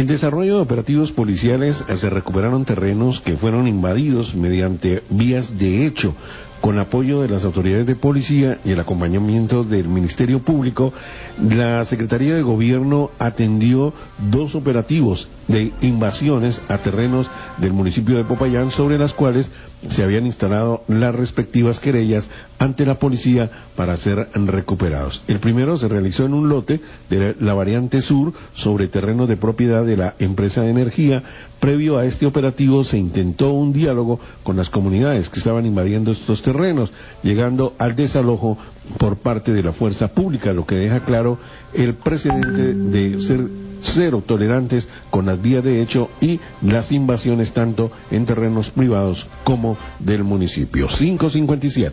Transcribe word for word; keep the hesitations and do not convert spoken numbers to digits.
En desarrollo de operativos policiales se recuperaron terrenos que fueron invadidos mediante vías de hecho. Con apoyo de las autoridades de policía y el acompañamiento del Ministerio Público, la Secretaría de Gobierno atendió dos operativos de invasiones a terrenos del municipio de Popayán, sobre las cuales se habían instalado las respectivas querellas ante la policía para ser recuperados. El primero se realizó en un lote de la variante sur sobre terrenos de propiedad de la empresa de energía. Previo a este operativo se intentó un diálogo con las comunidades que estaban invadiendo estos terrenos, llegando al desalojo por parte de la fuerza pública, lo que deja claro el precedente de ser cero tolerantes con las vías de hecho y las invasiones tanto en terrenos privados como del municipio. cinco cincuenta y siete.